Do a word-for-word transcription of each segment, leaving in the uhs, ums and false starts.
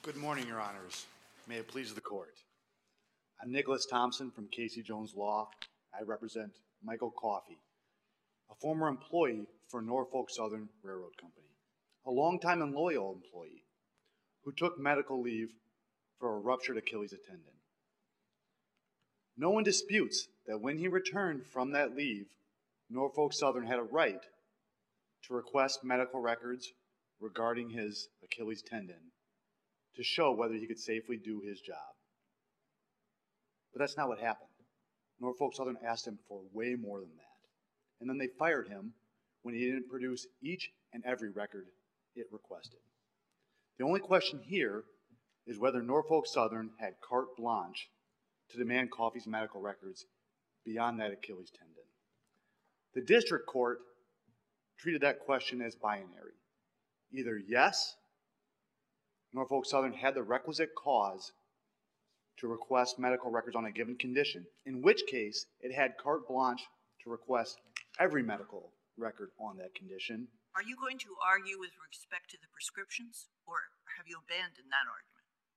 Good morning, Your Honors. May it please the Court. I'm Nicholas Thompson from Casey Jones Law. I represent Michael Coffey, a former employee for Norfolk Southern Railroad Company, a longtime and loyal employee who took medical leave for a ruptured Achilles tendon. No one disputes that when he returned from that leave, Norfolk Southern had a right to request medical records regarding his Achilles tendon to show whether he could safely do his job. But that's not what happened. Norfolk Southern asked him for way more than that. And then they fired him when he didn't produce each and every record it requested. The only question here is whether Norfolk Southern had carte blanche to demand Coffey's medical records beyond that Achilles tendon. The district court treated that question as binary. Either yes, Norfolk Southern had the requisite cause to request medical records on a given condition, in which case it had carte blanche to request every medical record on that condition. Are you going to argue with respect to the prescriptions, or have you abandoned that argument?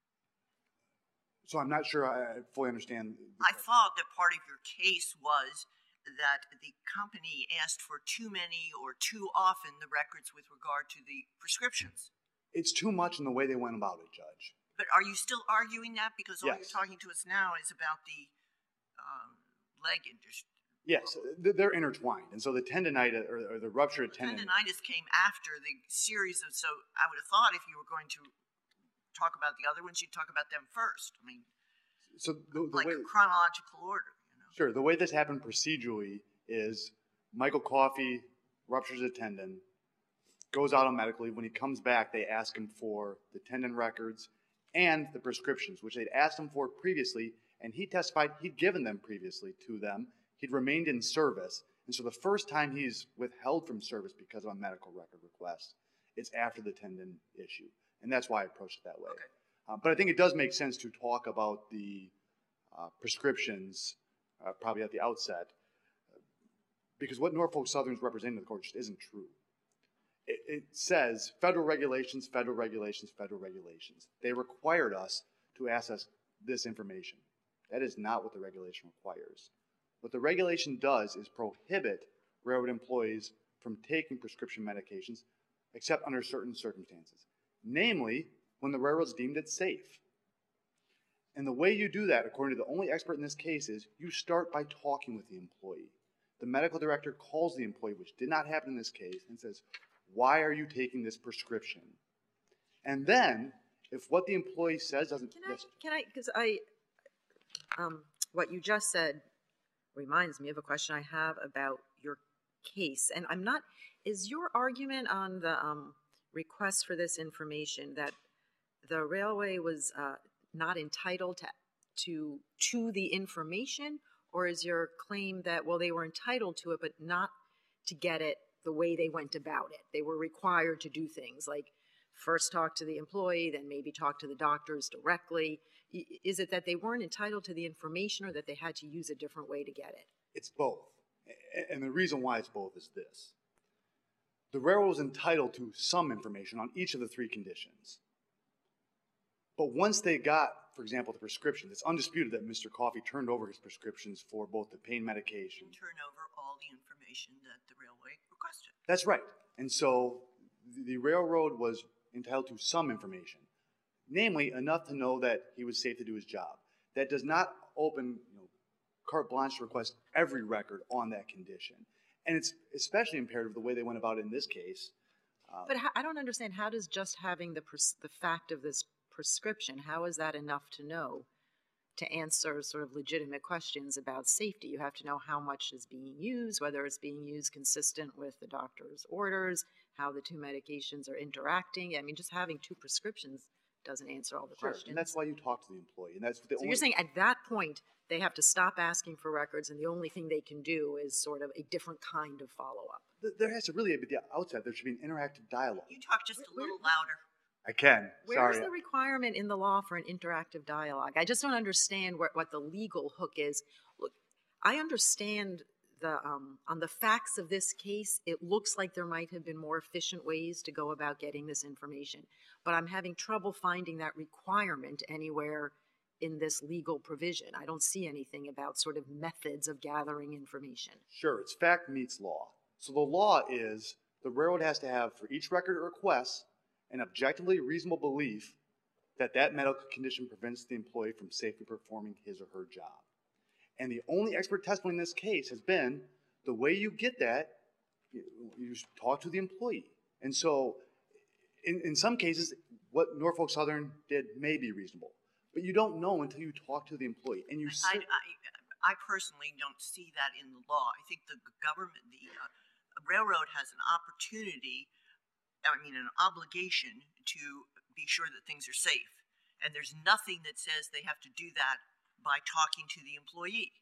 So I'm not sure I fully understand. I thought that part of your case was that the company asked for too many or too often the records with regard to the prescriptions. It's too much in the way they went about it, Judge. But are you still arguing that? Because all Yes. you're talking to us now is about the um, leg industry. Yes, they're intertwined. And so the tendonitis, or, or the ruptured tendon. Tendonitis came after the series of, so I would have thought if you were going to talk about the other ones, you'd talk about them first. I mean, So the, the like way, a chronological order. You know? Sure, the way this happened procedurally is Michael Coffey ruptures a tendon, goes out on medical leave. When he comes back, they ask him for the tendon records and the prescriptions, which they'd asked him for previously, and he testified he'd given them previously to them. He'd remained in service, and so the first time he's withheld from service because of a medical record request, it's after the tendon issue, and that's why I approached it that way. Okay. Uh, but I think it does make sense to talk about the uh, prescriptions uh, probably at the outset, because what Norfolk Southern's representing to the court just isn't true. It, it says federal regulations, federal regulations, federal regulations. They required us to ask us this information. That is not what the regulation requires. What the regulation does is prohibit railroad employees from taking prescription medications except under certain circumstances, namely when the railroad's deemed it safe. And the way you do that, according to the only expert in this case, is you start by talking with the employee. The medical director calls the employee, which did not happen in this case, and says, "Why are you taking this prescription?" And then, if what the employee says doesn't... Can I, can I, because I, um, what you just said reminds me of a question I have about your case. And I'm not, is your argument on the um, request for this information that the railway was uh, not entitled to, to, to the information, or is your claim that, well, they were entitled to it, but not to get it the way they went about it? They were required to do things like first talk to the employee, then maybe talk to the doctors directly. Is it that they weren't entitled to the information, or that they had to use a different way to get it? It's both. And the reason why it's both is this. The railroad was entitled to some information on each of the three conditions. But once they got, for example, the prescriptions, it's undisputed that Mister Coffey turned over his prescriptions for both the pain medication. And turn over all the information that the railway requested. That's right. And so the railroad was entitled to some information, namely enough to know that he was safe to do his job. That does not open, you know, carte blanche to request every record on that condition. And it's especially imperative the way they went about it in this case. Uh, But how, I don't understand, how does just having the pres- the fact of this prescription, how is that enough to know, to answer sort of legitimate questions about safety? You have to know how much is being used, whether it's being used consistent with the doctor's orders, how the two medications are interacting. I mean, just having two prescriptions doesn't answer all the sure, questions. and that's why you talk to the employee. And that's the So only, you're saying at that point, they have to stop asking for records, and the only thing they can do is sort of a different kind of follow-up. th- there has to really be, at the outset, there should be an interactive dialogue. You talk just a little louder. I can. Where is Sorry. the requirement in the law for an interactive dialogue? I just don't understand what, what the legal hook is. Look, I understand the um, on the facts of this case, it looks like there might have been more efficient ways to go about getting this information. but I'm having trouble finding that requirement anywhere in this legal provision. I don't see anything about sort of methods of gathering information. Sure, it's fact meets law. So the law is the railroad has to have for each record it requests an objectively reasonable belief that that medical condition prevents the employee from safely performing his or her job. And the only expert testimony in this case has been the way you get that, you, you talk to the employee. And so in, in some cases, what Norfolk Southern did may be reasonable, but you don't know until you talk to the employee. And you I, I, I personally don't see that in the law. I think the government, the uh, railroad has an opportunity, I mean, an obligation to be sure that things are safe. And there's nothing that says they have to do that by talking to the employee.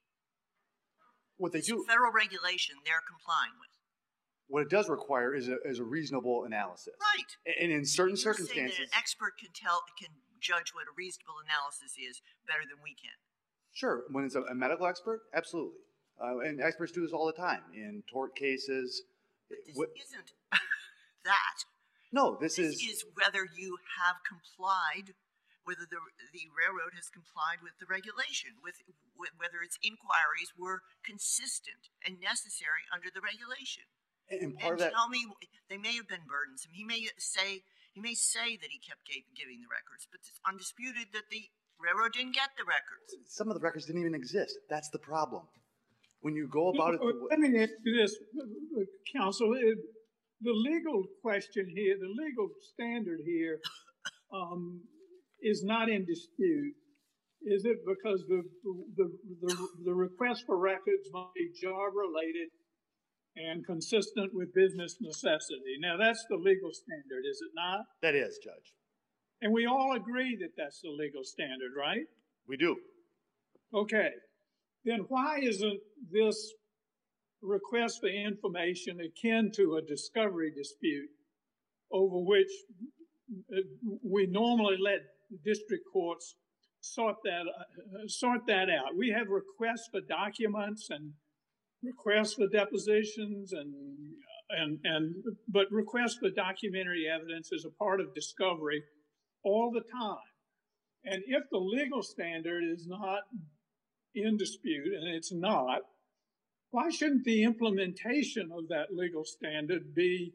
What they It's do, federal regulation they're complying with. what it does require is a, is a reasonable analysis. Right. And in certain You're saying circumstances, that an expert can tell, can judge what a reasonable analysis is better than we can. sure, when it's a, a medical expert, absolutely. Uh, and experts do this all the time in tort cases. But this What- isn't that. no, this, This is, is whether you have complied, whether the the railroad has complied with the regulation, with, with whether its inquiries were consistent and necessary under the regulation. and part And of that. tell me, they may have been burdensome. He may say he may say that he kept ga- giving the records, but it's undisputed that the railroad didn't get the records. Some of the records didn't even exist. That's the problem. When you go about it, the way- Let me ask you this, uh, counsel. It- The legal question here, the legal standard here, um, is not in dispute. Is it because the, the, the, the request for records must be job related and consistent with business necessity? Now, that's the legal standard, is it not? that is, Judge. And we all agree that that's the legal standard, right? We do. Okay, then why isn't this request for information akin to a discovery dispute over which uh, we normally let district courts sort that uh, sort that out? We have requests for documents and requests for depositions and and and but requests for documentary evidence is a part of discovery all the time. And if the legal standard is not in dispute, and it's not, why shouldn't the implementation of that legal standard be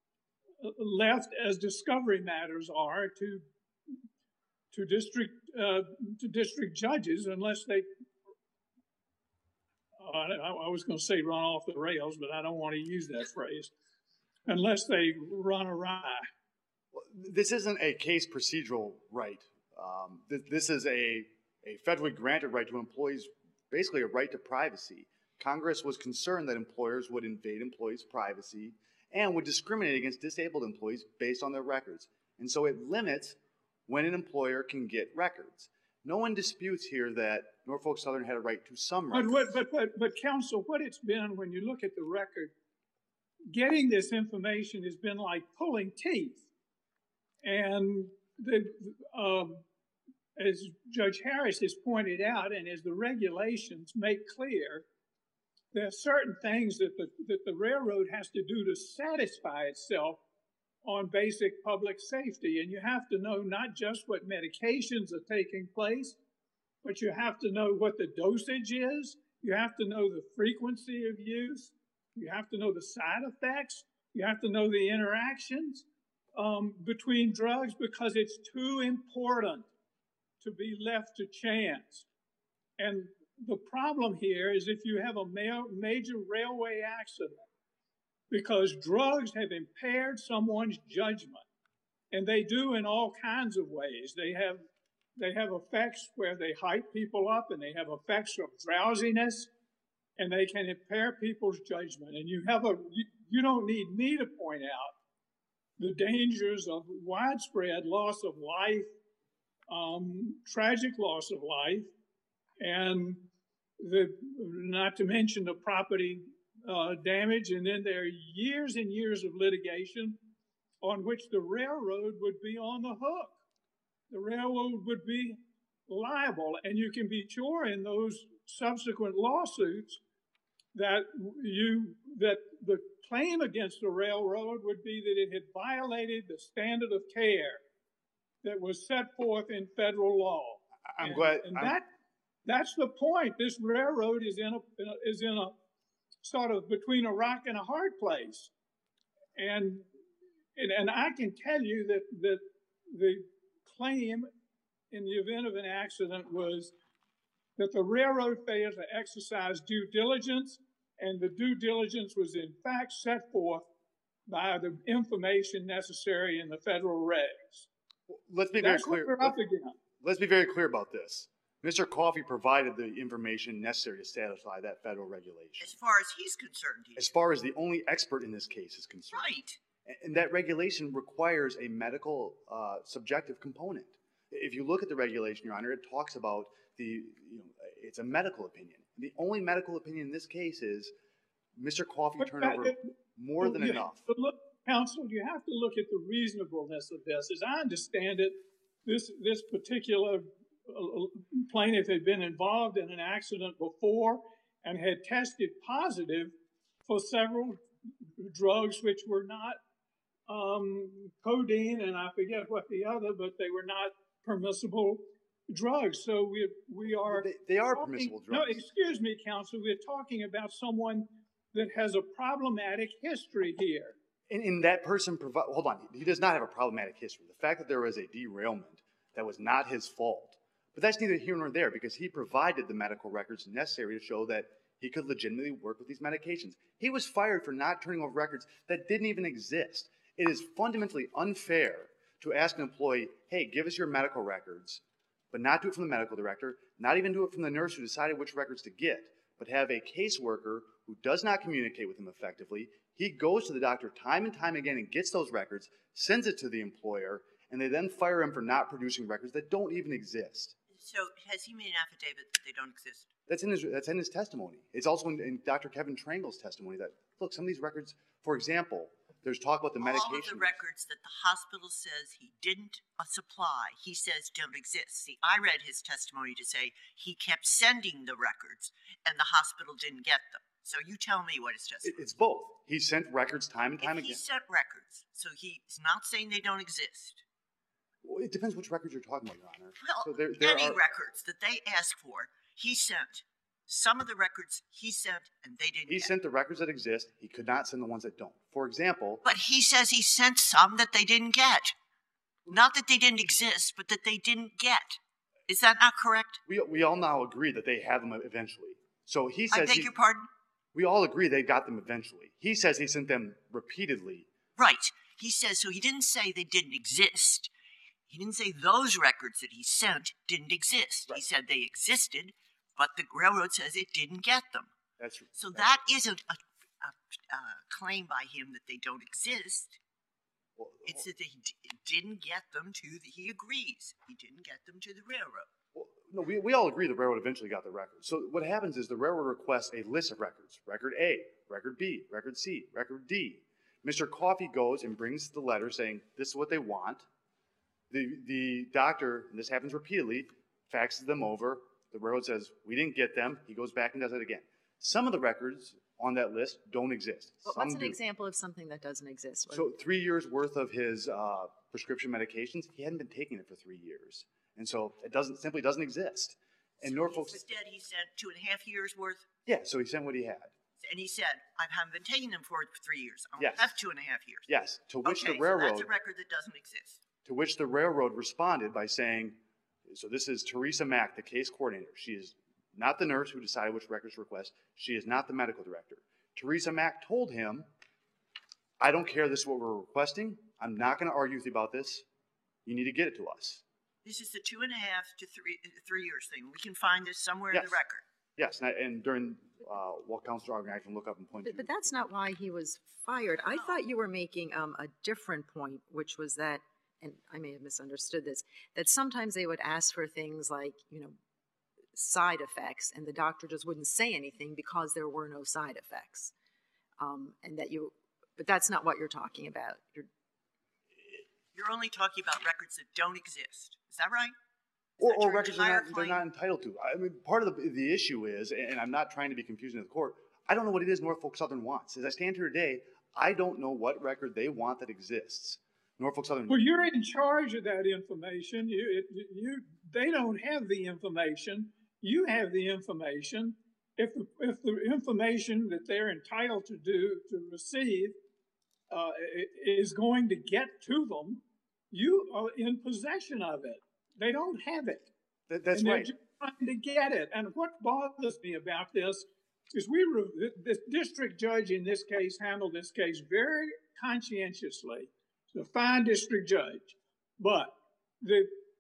left as discovery matters are to to district uh, to district judges, unless they uh, I, I was going to say run off the rails, but I don't want to use that phrase, unless they run awry. This isn't a case procedural right. Um, th- this is a, a federally granted right to employees, basically a right to privacy. Congress was concerned that employers would invade employees' privacy and would discriminate against disabled employees based on their records. And so it limits when an employer can get records. No one disputes here that Norfolk Southern had a right to some But records. what, but but but counsel, what it's been when you look at the record, getting this information has been like pulling teeth. And the, um, as Judge Harris has pointed out, and as the regulations make clear, there are certain things that the, that the railroad has to do to satisfy itself on basic public safety. And you have to know not just what medications are taking place, but you have to know what the dosage is. You have to know the frequency of use. You have to know the side effects. You have to know the interactions um, between drugs, because it's too important to be left to chance. And the problem here is if you have a ma- major railway accident because drugs have impaired someone's judgment, and they do in all kinds of ways. They have they have effects where they hype people up, and they have effects of drowsiness, and they can impair people's judgment. And you have a you, you don't need me to point out the dangers of widespread loss of life, um, tragic loss of life, and the not to mention the property uh, damage. And then there are years and years of litigation on which the railroad would be on the hook. The railroad would be liable, and you can be sure in those subsequent lawsuits that you that the claim against the railroad would be that it had violated the standard of care that was set forth in federal law. I'm And- glad. And I'm- that, that's the point. This railroad is in a, is in a sort of between a rock and a hard place. And, and, and I can tell you that, that the claim in the event of an accident was that the railroad failed to exercise due diligence, and the due diligence was in fact set forth by the information necessary in the federal regs. Let's be very That's what clear. we're up against. Let's be very clear about this. Mister Coffey provided the information necessary to satisfy that federal regulation. As far as he's concerned, he As far as the only expert in this case is concerned. right. A- And that regulation requires a medical uh, subjective component. If you look at the regulation, Your Honor, it talks about the, you know, it's a medical opinion. The only medical opinion in this case is Mister Coffey But turned that- over more than you enough. have to look, counsel, you have to look at the reasonableness of this. As I understand it, this, this particular uh, plaintiff had been involved in an accident before and had tested positive for several drugs which were not um, codeine, and I forget what the other, but they were not permissible drugs. So we, we are. They, they are talking- permissible No, drugs. excuse me, counsel, we're talking about someone that has a problematic history here. And, and that person provi- hold on, he does not have a problematic history. The fact that there was a derailment, that was not his fault. But that's neither here nor there because he provided the medical records necessary to show that he could legitimately work with these medications. He was fired for not turning over records that didn't even exist. It is fundamentally unfair to ask an employee, hey, give us your medical records, but not do it from the medical director, not even do it from the nurse who decided which records to get, but have a caseworker who does not communicate with him effectively. He goes to the doctor time and time again and gets those records, sends it to the employer, and they then fire him for not producing records that don't even exist. So has he made an affidavit that they don't exist? That's in his, that's in his testimony. It's also in, in Doctor Kevin Trangle's testimony that, look, some of these records, for example, there's talk about the medication. All of the records that the hospital says he didn't uh, supply, he says don't exist. See, I read his testimony to say he kept sending the records and the hospital didn't get them. So you tell me what his It- testimony it's both. He sent records time and time If he again. sent records, so he's not saying they don't exist. Well, it depends which records you're talking about, Your Honor. Well, So there, there any are, records that they asked for, he sent. Some of the records he sent and they didn't he get. sent the records that exist. He could not send the ones that don't. For example, But he says he sent some that they didn't get. Not that they didn't exist, but that they didn't get. Is that not correct? we, we all now agree that they have them eventually. So he I says beg he, your pardon? we all agree they got them eventually. He says he sent them repeatedly. Right. He says, so he didn't say they didn't exist. He didn't say those records that he sent didn't exist. He Right. said they existed, but the railroad says it didn't get them. That's So that's- that isn't a, a, a claim by him that they don't exist. well, It's that they d- didn't get them to the, he agrees, he didn't get them to the railroad. Well, no, we, we all agree the railroad eventually got the records. So what happens is the railroad requests a list of records. Record A, Record B, Record C, Record D. Mister Coffey goes and brings the letter saying this is what they want. The, the doctor, and this happens repeatedly, faxes them over. The railroad says, we didn't get them. He goes back and does it again. Some of the records on that list don't exist. But Some what's an do. example of something that doesn't exist? So three years worth of his uh, prescription medications, he hadn't been taking it for three years, and so it doesn't simply doesn't exist. And Norfolk, Instead, he sent two and a half years worth, yeah, so he sent what he had. and he said, I haven't been taking them for three years. I only Yes. have two and a half years. Yes, to which okay, the railroad, so that's a record that doesn't exist. to which the railroad responded by saying, so this is Teresa Mack, the case coordinator. She is not the nurse who decided which records to request. She is not the medical director. Teresa Mack told him, I don't care, this is what we're requesting. I'm not going to argue with you about this. You need to get it to us. This is the two and a half to three three years thing. We can find this somewhere in Yes. the record. Yes, and, I, and during uh, while Councilor arguing, I can look up and point But, to but that's not why he was fired. I thought you were making um, a different point, which was that, and I may have misunderstood this, that sometimes they would ask for things like, you know, side effects, and the doctor just wouldn't say anything because there were no side effects. Um, and that you, but that's not what you're talking about. You're, You're only talking about records that don't exist. Is that right? Is Or, that or your records they're entire not, they're claim? not entitled to. I mean, part of the, the issue is, and I'm not trying to be confusing to the court, I don't know what it is Norfolk Southern wants. As I stand here today, I don't know what record they want that exists. Norfolk Southern. Well, you're in charge of that information. You, it, you, they don't have the information. You have the information. If the, if the information that they're entitled to do to receive uh, is going to get to them, you are in possession of it. They don't have it. That, that's and they're right. just trying to get it. And what bothers me about this is we re- the district judge in this case handled this case very conscientiously. He's a fine district judge. But the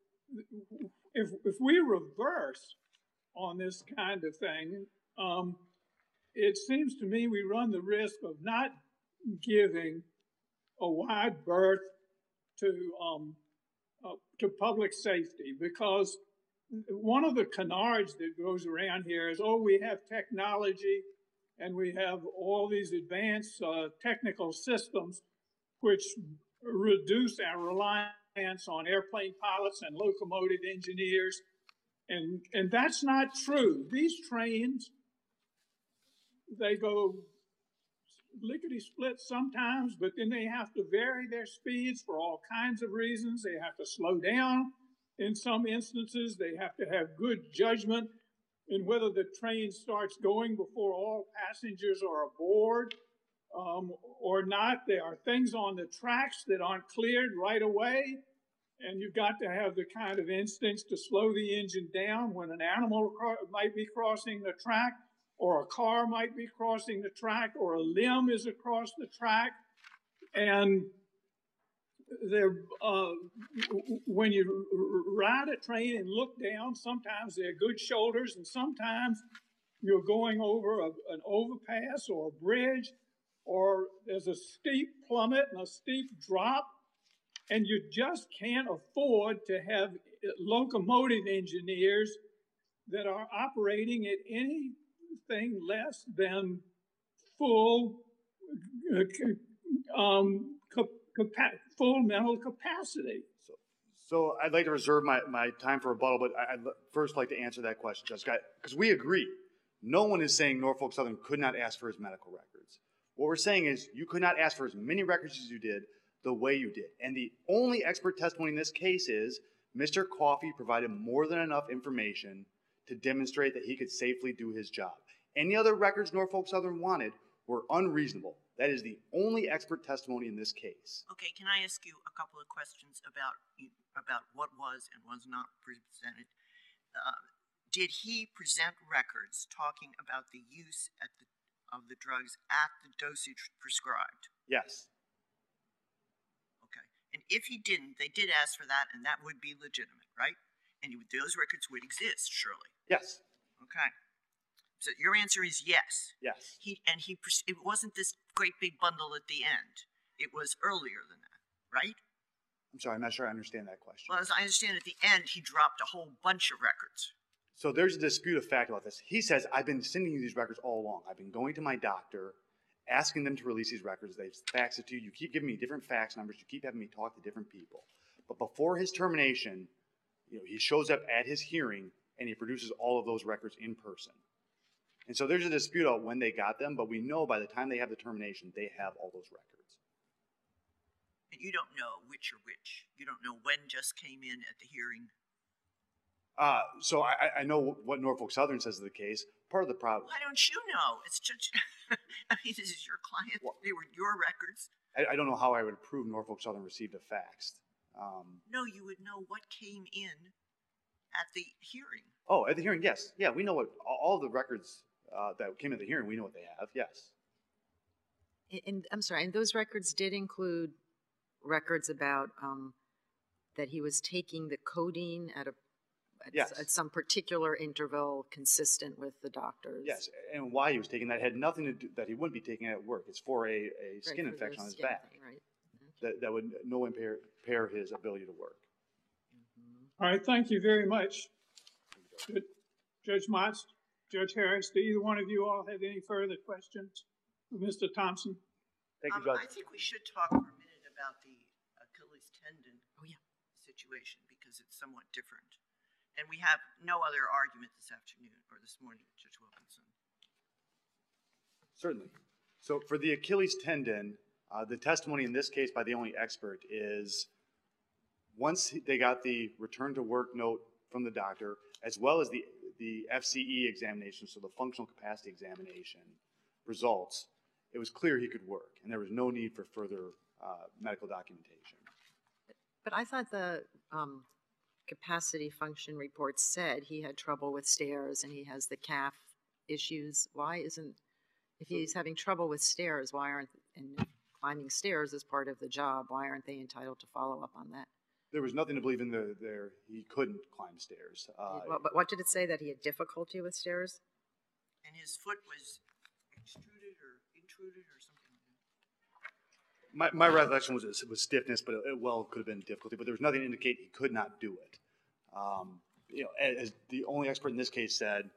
if if we reverse on this kind of thing, um, it seems to me we run the risk of not giving a wide berth to um, uh, to public safety, because one of the canards that goes around here is, oh, we have technology and we have all these advanced uh, technical systems which reduce our reliance on airplane pilots and locomotive engineers. And, and that's not true. These trains, they go lickety-split sometimes, but then they have to vary their speeds for all kinds of reasons. They have to slow down in some instances. They have to have good judgment in whether the train starts going before all passengers are aboard um, or not. There are things on the tracks that aren't cleared right away, and you've got to have the kind of instincts to slow the engine down when an animal cro- might be crossing the track, or a car might be crossing the track, or a limb is across the track. And there, uh, when you ride a train and look down, sometimes there are good shoulders, and sometimes you're going over a, an overpass or a bridge, or there's a steep plummet and a steep drop, and you just can't afford to have locomotive engineers that are operating at anything less than full uh, um, capa- full mental capacity. So, so I'd like to reserve my, my time for rebuttal, but I- I'd first like to answer that question, Jessica, because we agree. No one is saying Norfolk Southern could not ask for his medical records. What we're saying is you could not ask for as many records as you did the way you did. And the only expert testimony in this case is Mister Coffey provided more than enough information to demonstrate that he could safely do his job. Any other records Norfolk Southern wanted were unreasonable. That is the only expert testimony in this case. Okay, can I ask you a couple of questions about about what was and was not presented? Uh, did he present records talking about the use at the, of the drugs at the dosage prescribed? Yes. Okay, and if he didn't, they did ask for that, and that would be legitimate, right? And you, those records would exist, surely. Yes. Okay. So your answer is yes. Yes. He and he. It wasn't this great big bundle at the end. It was earlier than that, right? I'm sorry, I'm not sure I understand that question. Well, as I understand, at the end, he dropped a whole bunch of records. So there's a dispute of fact about this. He says, I've been sending you these records all along. I've been going to my doctor, asking them to release these records. They've faxed it to you. You keep giving me different fax numbers. You keep having me talk to different people. But before his termination, you know, he shows up at his hearing and he produces all of those records in person. And so there's a dispute about when they got them, but we know by the time they have the termination, they have all those records. And you don't know which or which. You don't know when just came in at the hearing. Uh, so I, I know what Norfolk Southern says of the case. Part of the problem. Why don't you know? It's just, I mean, this is your client. Well, they were your records. I, I don't know how I would prove Norfolk Southern received a fax. Um, no, you would know what came in at the hearing. Oh, at the hearing, yes. Yeah, we know what, all the records uh, that came at the hearing, we know what they have, yes. And, and I'm sorry, and those records did include records about um, that he was taking the codeine at a at, yes. at some particular interval consistent with the doctors. Yes, and why he was taking that had nothing to do, that he wouldn't be taking it at work. It's for a, a skin right, infection on his skin back. Thing, right. That, that would no impair, impair his ability to work. Mm-hmm. All right, thank you very much. Judge Motz, Judge Harris, do either one of you all have any further questions for Mister Thompson? Thank you, Um, Judge. I think we should talk for a minute about the Achilles tendon Oh, yeah. situation because it's somewhat different. And we have no other argument this afternoon or this morning, Judge Wilkinson. Certainly. So for the Achilles tendon, Uh, the testimony in this case by the only expert is once they got the return to work note from the doctor, as well as the, the F C E examination, so the functional capacity examination results, it was clear he could work, and there was no need for further uh, medical documentation. But I thought the um, capacity function report said he had trouble with stairs and he has the calf issues. Why isn't, if he's having trouble with stairs, why aren't, and climbing stairs is part of the job, why aren't they entitled to follow up on that? There was nothing to believe in the, there. He couldn't climb stairs. Uh, Well, but what did it say, that he had difficulty with stairs? And his foot was extruded or intruded or something like that. my, my recollection was was stiffness, but it, it well could have been difficulty. But there was nothing to indicate he could not do it. Um, you know, as the only expert in this case said,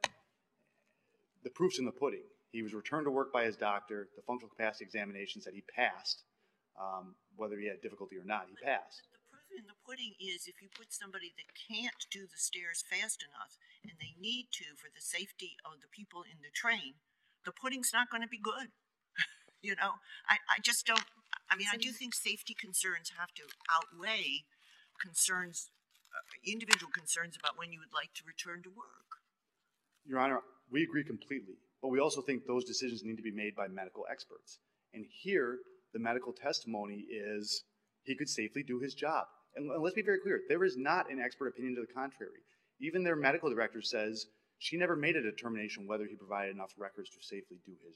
the proof's in the pudding. He was returned to work by his doctor. The functional capacity examination said he passed. Um, whether he had difficulty or not, he passed. But the proof in the pudding is if you put somebody that can't do the stairs fast enough and they need to for the safety of the people in the train, the pudding's not going to be good. You know, I, I just don't, I mean, I do think safety concerns have to outweigh concerns, uh, individual concerns about when you would like to return to work. Your Honor, we agree completely, but we also think those decisions need to be made by medical experts. And here, the medical testimony is he could safely do his job. And let's be very clear, there is not an expert opinion to the contrary. Even their medical director says she never made a determination whether he provided enough records to safely do his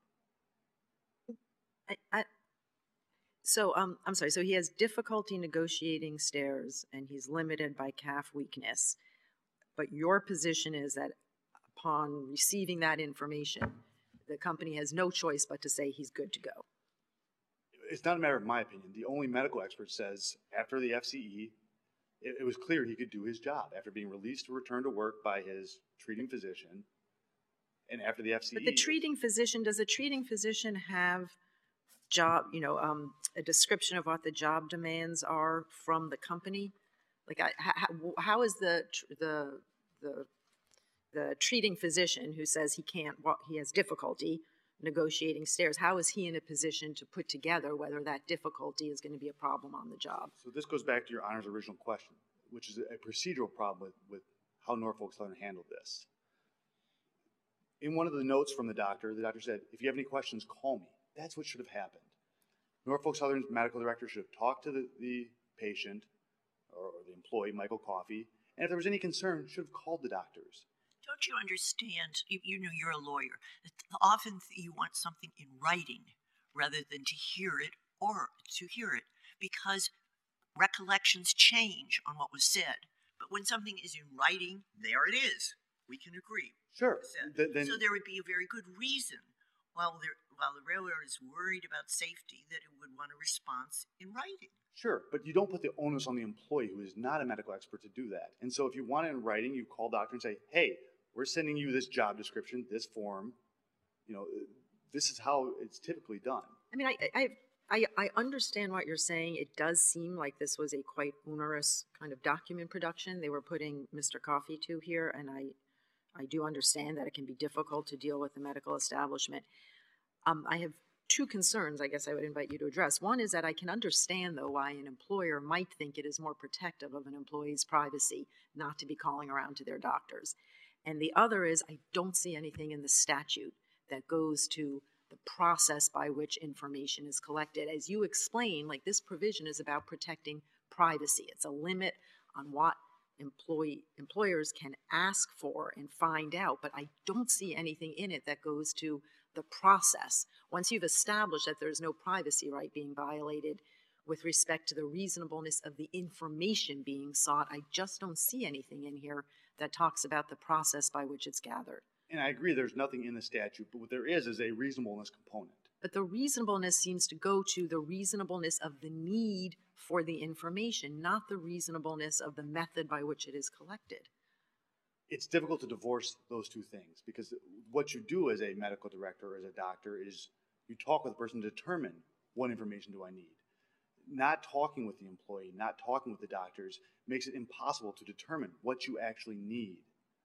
job. I, I, so, um, I'm sorry, so he has difficulty negotiating stairs and he's limited by calf weakness. But your position is that upon receiving that information, the company has no choice but to say he's good to go. It's not a matter of my opinion. The only medical expert says after the F C E, it, it was clear he could do his job after being released to return to work by his treating physician. And after the F C E. But the treating physician, does the treating physician have job, you know, um, a description of what the job demands are from the company? Like, I, how, how is the the the the treating physician who says he can't, well, he has difficulty negotiating stairs, how is he in a position to put together whether that difficulty is going to be a problem on the job? So this goes back to your Honor's original question, which is a procedural problem with, with how Norfolk Southern handled this. In one of the notes from the doctor, the doctor said, if you have any questions, call me. That's what should have happened. Norfolk Southern's medical director should have talked to the, the patient or, or the employee, Michael Coffey, and if there was any concern, should have called the doctors. Don't you understand, you, you know, you're a lawyer, that often you want something in writing rather than to hear it or to hear it, because recollections change on what was said. But when something is in writing, there it is. We can agree. Sure. Th- then, so there would be a very good reason, while, there, while the railroad is worried about safety, that it would want a response in writing. Sure, but you don't put the onus on the employee who is not a medical expert to do that. And so if you want it in writing, you call doctor and say, hey, we're sending you this job description, this form. You know, this is how it's typically done. I mean, I, I, I, I understand what you're saying. It does seem like this was a quite onerous kind of document production they were putting Mister Coffey to here, and I, I do understand that it can be difficult to deal with the medical establishment. Um, I have two concerns I guess I would invite you to address. One is that I can understand, though, why an employer might think it is more protective of an employee's privacy not to be calling around to their doctors. And the other is I don't see anything in the statute that goes to the process by which information is collected. As you explain, like this provision is about protecting privacy. It's a limit on what employee, employers can ask for and find out, but I don't see anything in it that goes to the process. Once you've established that there's no privacy right being violated with respect to the reasonableness of the information being sought, I just don't see anything in here that talks about the process by which it's gathered. And I agree there's nothing in the statute, but what there is is a reasonableness component. But the reasonableness seems to go to the reasonableness of the need for the information, not the reasonableness of the method by which it is collected. It's difficult to divorce those two things because what you do as a medical director or as a doctor is you talk with the person to determine what information do I need. Not talking with the employee, not talking with the doctors makes it impossible to determine what you actually need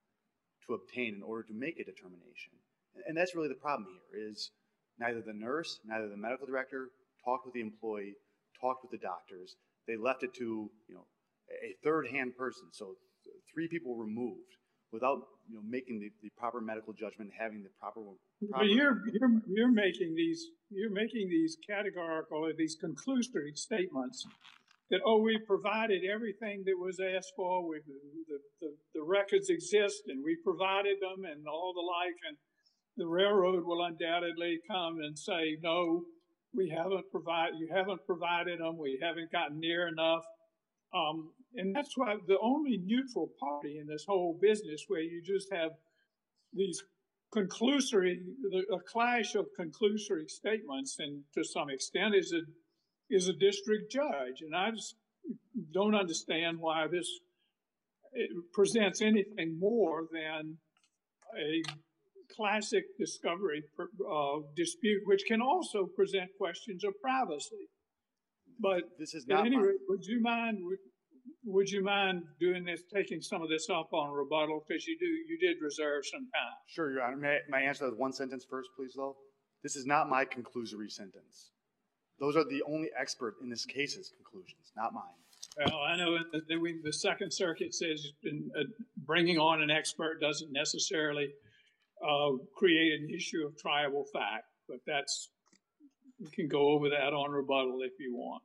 to obtain in order to make a determination. And that's really the problem here is neither the nurse, neither the medical director talked with the employee, talked with the doctors. They left it to, you know, a third-hand person, so three people removed without, you know, making the, the proper medical judgment, having the proper. proper But you're you're you're making these you're making these categorical or these conclusory statements that, oh, we provided everything that was asked for. We, the, the the records exist, and we provided them, and all the like. And the railroad will undoubtedly come and say, no, we haven't provided. You haven't provided them. We haven't gotten near enough. Um, and that's why the only neutral party in this whole business, where you just have these conclusory, a clash of conclusory statements, and to some extent is a is a district judge. And I just don't understand why this it presents anything more than a classic discovery uh, dispute, which can also present questions of privacy. But this is at not any my- rate, would you mind would, would you mind doing this, taking some of this up on rebuttal, because you do you did reserve some time. Sure, Your Honor. May, may I answer that with one sentence first, please, though? This is not my conclusory sentence. Those are the only expert in this case's conclusions, not mine. Well, I know that the, we, the Second Circuit says in, uh, bringing on an expert doesn't necessarily uh, create an issue of triable fact, but that's we can go over that on rebuttal if you want.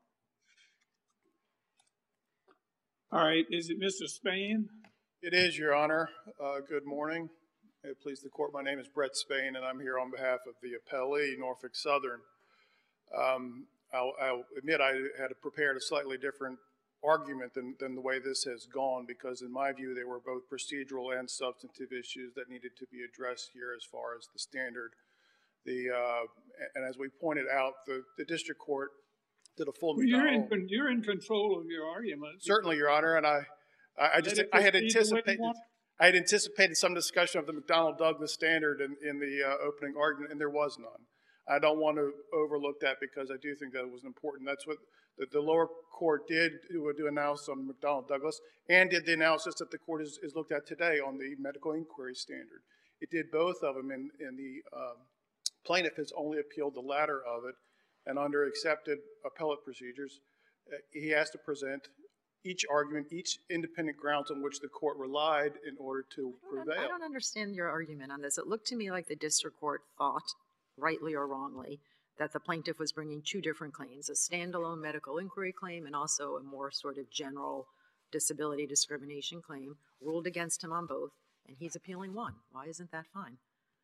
All right, is it Mister Spain? It is, Your Honor. Uh, good morning. May it please the court, my name is Brett Spain, and I'm here on behalf of the appellee, Norfolk Southern. Um, I'll, I'll admit I had prepared a slightly different argument than, than the way this has gone, because in my view there were both procedural and substantive issues that needed to be addressed here as far as the standard. The uh, and as we pointed out, the, the district court did a full. Well, you're in you're in control of your argument. Certainly, Your Honor, and I I, I just I had anticipated I had anticipated some discussion of the McDonnell Douglas standard in, in the uh, opening argument, and there was none. I don't want to overlook that because I do think that was important. That's what the, the lower court did do, do analysis on McDonnell Douglas, and did the analysis that the court is, is looked at today on the medical inquiry standard. It did both of them, and, and the um, plaintiff has only appealed the latter of it, and under accepted appellate procedures, uh, he has to present each argument, each independent grounds on which the court relied in order to I don't, prevail. I don't understand your argument on this. It looked to me like the district court thought, rightly or wrongly, that the plaintiff was bringing two different claims, a standalone medical inquiry claim and also a more sort of general disability discrimination claim, ruled against him on both, and he's appealing one. Why isn't that fine?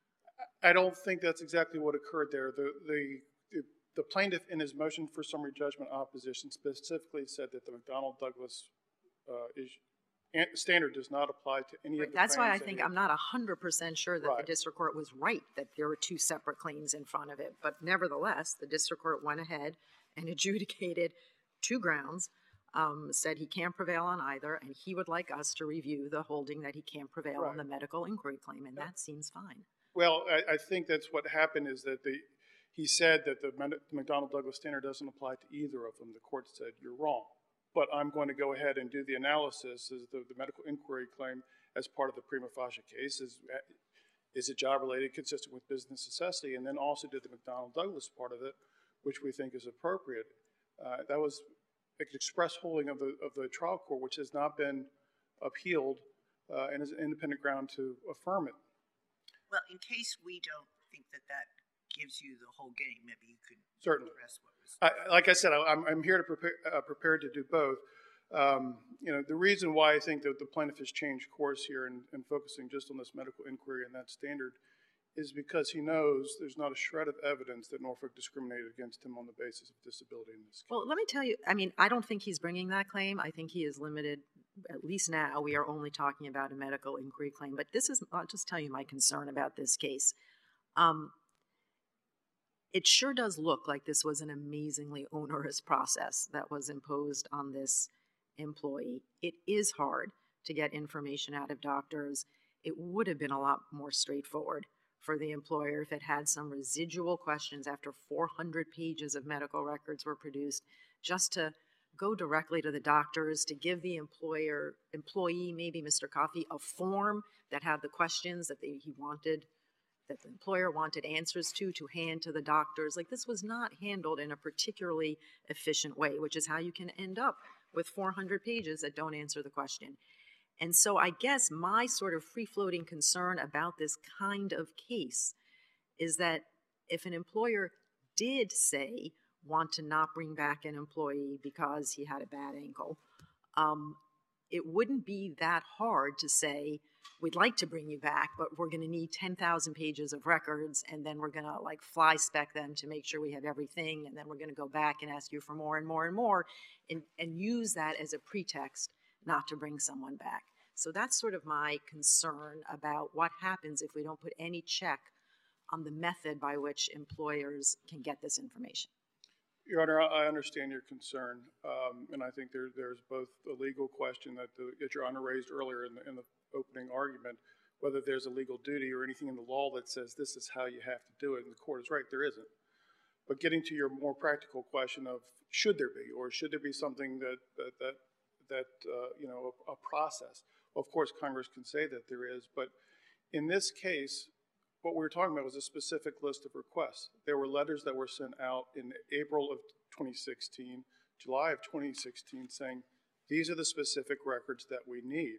I don't think that's exactly what occurred there. The, the, the, the plaintiff, in his motion for summary judgment opposition, specifically said that the McDonnell Douglas uh, is, standard does not apply to any Right. of the That's why I claims think that he- I'm not one hundred percent sure that Right. the district court was right, that there were two separate claims in front of it. But nevertheless, the district court went ahead and adjudicated two grounds, um, said he can't prevail on either, and he would like us to review the holding that he can't prevail on Right. the medical inquiry claim, and that seems fine. Well, I, I think that's what happened is that the, he said that the McDonnell Douglas standard doesn't apply to either of them. The court said, you're wrong. But I'm going to go ahead and do the analysis as the, the medical inquiry claim as part of the prima facie case. Is, is it job-related, consistent with business necessity? And then also did the McDonnell Douglas part of it, which we think is appropriate. Uh, that was an express holding of the, of the trial court, which has not been appealed uh, and is an independent ground to affirm it. Well, in case we don't think that that gives you the whole game, maybe you could Certainly. address what was. I, like I said, I, I'm, I'm here to prepare, uh, prepared to do both. Um, you know, the reason why I think that the plaintiff has changed course here and, and focusing just on this medical inquiry and that standard is because he knows there's not a shred of evidence that Norfolk discriminated against him on the basis of disability in this case. Well, let me tell you, I mean, I don't think he's bringing that claim. I think he is limited, at least now, we are only talking about a medical inquiry claim. But this is, I'll just tell you my concern about this case. Um, it sure does look like this was an amazingly onerous process that was imposed on this employee. It is hard to get information out of doctors. It would have been a lot more straightforward for the employer if it had some residual questions after four hundred pages of medical records were produced, just to go directly to the doctors, to give the employer, employee, maybe Mister Coffey, a form that had the questions that they, he wanted that the employer wanted answers to, to hand to the doctors. Like, this was not handled in a particularly efficient way, which is how you can end up with four hundred pages that don't answer the question. And so I guess my sort of free-floating concern about this kind of case is that if an employer did say want to not bring back an employee because he had a bad ankle, um, it wouldn't be that hard to say, we'd like to bring you back, but we're going to need ten thousand pages of records, and then we're going to like fly spec them to make sure we have everything, and then we're going to go back and ask you for more and more and more, and, and use that as a pretext not to bring someone back. So that's sort of my concern about what happens if we don't put any check on the method by which employers can get this information. Your Honor, I understand your concern, um, and I think there, there's both a legal question that, the, that Your Honor raised earlier in the, in the opening argument, whether there's a legal duty or anything in the law that says this is how you have to do it, and the court is right, there isn't. But getting to your more practical question of should there be, or should there be something that, that, that, that uh, you know, a, a process? Well, of course, Congress can say that there is, but in this case, what we were talking about was a specific list of requests. There were letters that were sent out in April of twenty sixteen, July of twenty sixteen, saying, these are the specific records that we need.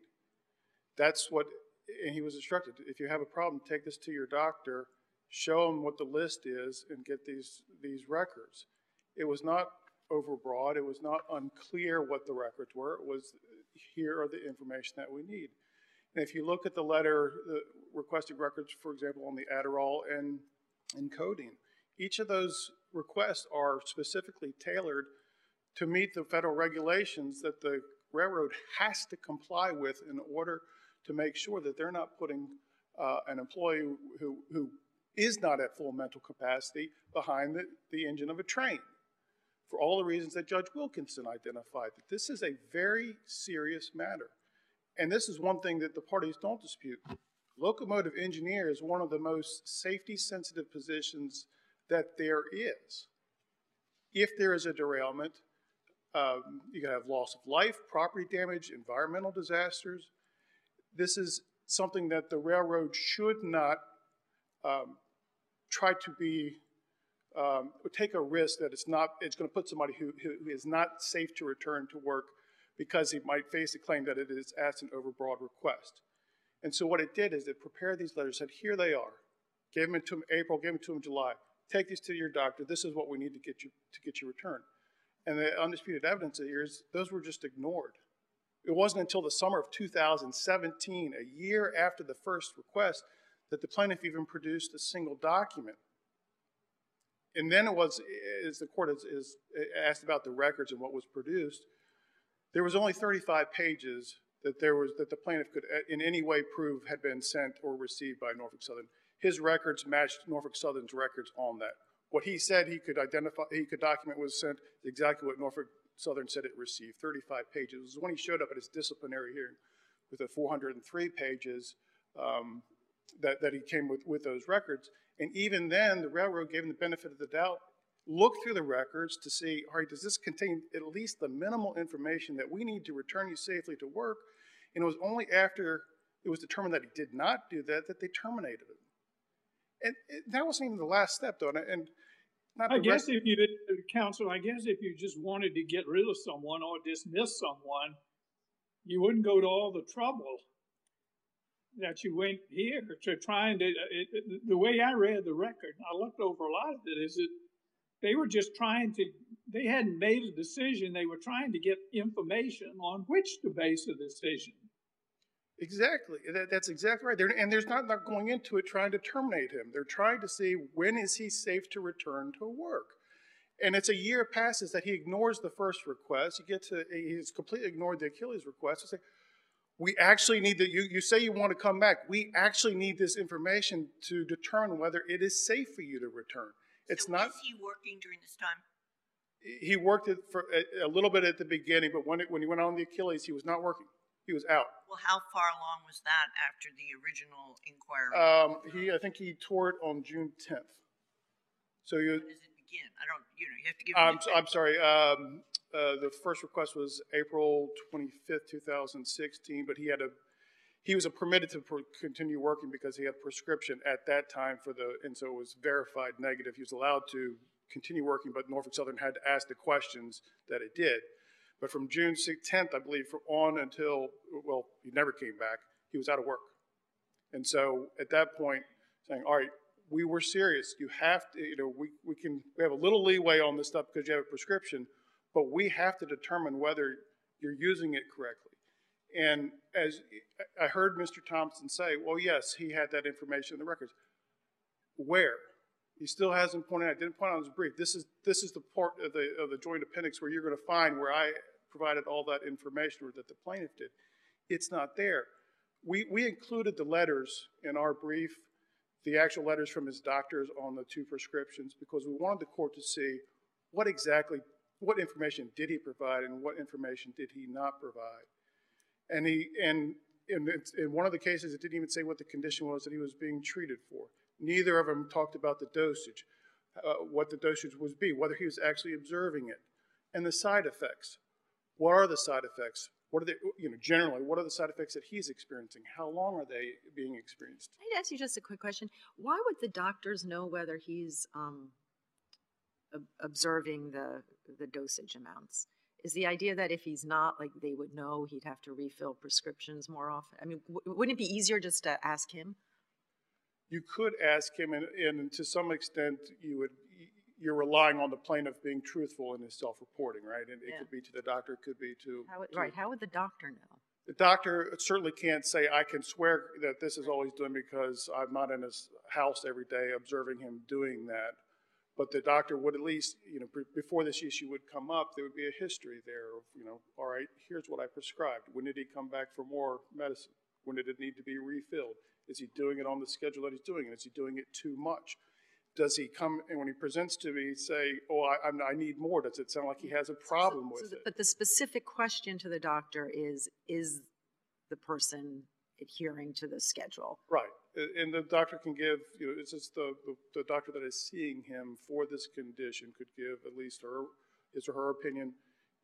That's what, and he was instructed, if you have a problem, take this to your doctor, show them what the list is, and get these, these records. It was not overbroad. It was not unclear what the records were. It was, here are the information that we need. And if you look at the letter, the requested records, for example, on the Adderall and, and codeine, each of those requests are specifically tailored to meet the federal regulations that the railroad has to comply with in order to make sure that they're not putting uh, an employee who, who is not at full mental capacity behind the, the engine of a train. For all the reasons that Judge Wilkinson identified, that this is a very serious matter. And this is one thing that the parties don't dispute. Locomotive engineer is one of the most safety-sensitive positions that there is. If there is a derailment, um, you can have loss of life, property damage, environmental disasters. This is something that the railroad should not um, try to be, um, take a risk that it's not, it's going to put somebody who, who is not safe to return to work because he might face a claim that it is asked an overbroad request. And so what it did is it prepared these letters, said, here they are. Gave them to him in April, gave them to him in July. Take these to your doctor. This is what we need to get you to get you returned. And the undisputed evidence here is those were just ignored. It wasn't until the summer of two thousand seventeen, a year after the first request, that the plaintiff even produced a single document. And then it was, as the court is, is asked about the records and what was produced, there was only thirty-five pages that there was that the plaintiff could in any way prove had been sent or received by Norfolk Southern. His records matched Norfolk Southern's records on that. What he said he could identify, he could document was sent exactly what Norfolk Southern said it received, thirty-five pages. It was when he showed up at his disciplinary hearing with the four hundred three pages um, that, that he came with, with those records. And even then, the railroad gave him the benefit of the doubt, looked through the records to see, all right, does this contain at least the minimal information that we need to return you safely to work? And it was only after it was determined that he did not do that that they terminated him. And it, that wasn't even the last step, though. And, and not I the guess rest. if you did, counsel, I guess if you just wanted to get rid of someone or dismiss someone, you wouldn't go to all the trouble that you went here to trying to, it, it, the way I read the record, I looked over a lot of it, is that they were just trying to, they hadn't made a decision, they were trying to get information on which to base a decision. Exactly. That, that's exactly right. They're, and there's not, not going into it trying to terminate him. They're trying to see when is he safe to return to work. And it's a year passes that he ignores the first request. You get to, he's completely ignored the Achilles request. It's like, we actually need that. You, you say you want to come back. We actually need this information to determine whether it is safe for you to return. It's so not. Was he working during this time? He worked it for a, a little bit at the beginning, but when, it, when he went on the Achilles, he was not working. He was out. Well, how far along was that after the original inquiry? Um, he, I think he tore it on June tenth. So you. When does it begin? I don't, you know, you have to give. I'm, I'm sorry. Um, uh, the first request was April twenty-fifth, two thousand sixteen, but he had a he was permitted to per continue working because he had a prescription at that time for the, and so it was verified negative. He was allowed to continue working, but Norfolk Southern had to ask the questions that it did. But from June tenth, I believe, for on until, well, he never came back, he was out of work. And so at that point, saying, all right, we were serious. You have to, you know, we, we can, we have a little leeway on this stuff because you have a prescription, but we have to determine whether you're using it correctly. And as I heard Mister Thompson say, well, yes, he had that information in the records. Where? He still hasn't pointed out, didn't point out in his brief. This is, this is the part of the, of the joint appendix where you're going to find where I provided all that information or that the plaintiff did. It's not there. We, we included the letters in our brief, the actual letters from his doctors on the two prescriptions, because we wanted the court to see what exactly, what information did he provide and what information did he not provide. And he, and in, in one of the cases, it didn't even say what the condition was that he was being treated for. Neither of them talked about the dosage, uh, what the dosage would be, whether he was actually observing it, and the side effects. What are the side effects? What are they, you know, generally, what are the side effects that he's experiencing? How long are they being experienced? I'd ask you just a quick question. Why would the doctors know whether he's um, ob observing the, the dosage amounts? Is the idea that if he's not, like, they would know he'd have to refill prescriptions more often? I mean, w wouldn't it be easier just to ask him? You could ask him, and, and to some extent, you would, you're relying on the plaintiff being truthful in his self-reporting, right? And it Yeah. could be to the doctor, it could be to, How would, to... Right, how would the doctor know? The doctor certainly can't say, I can swear that this is all he's doing because I'm not in his house every day observing him doing that. But the doctor would at least, you know, before this issue would come up, there would be a history there of, you know, all right, here's what I prescribed. When did he come back for more medicine? When did it need to be refilled? Is he doing it on the schedule that he's doing it? Is he doing it too much? Does he come, and when he presents to me, say, oh, I, I'm, I need more? Does it sound like he has a problem so, with so the, it? But the specific question to the doctor is, is the person adhering to the schedule? Right. And the doctor can give, you know, it's just the, the, the doctor that is seeing him for this condition could give at least her, his or her opinion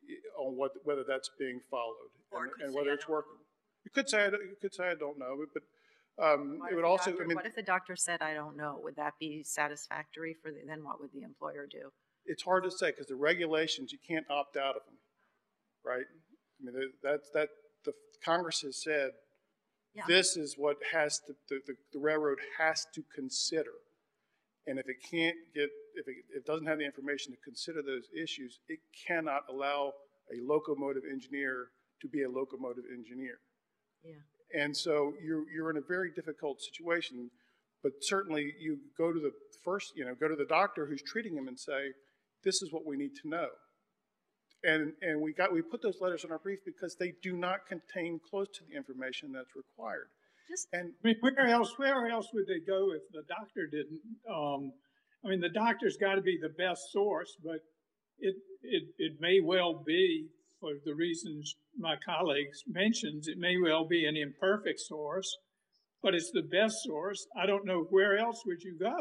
on what, whether that's being followed Or and, and whether it's working. You could say, you could say, I don't know, but um, it would also, doctor, I mean. What if the doctor said, I don't know? Would that be satisfactory for the, then what would the employer do? It's hard to say because the regulations, you can't opt out of them, right? I mean, that's, that, the Congress has said, yeah. This is what has to, the, the, the railroad has to consider. And if it can't get, if it, it doesn't have the information to consider those issues, it cannot allow a locomotive engineer to be a locomotive engineer. Yeah. And so you're, you're in a very difficult situation, but certainly you go to the first, you know, go to the doctor who's treating him and say, this is what we need to know. And, and we got, we put those letters in our brief because they do not contain close to the information that's required. Just, and I mean, where else, where else would they go if the doctor didn't? Um, I mean, the doctor's got to be the best source, but it, it, it may well be, for the reasons my colleagues mentioned, it may well be an imperfect source, but it's the best source. I don't know, where else would you go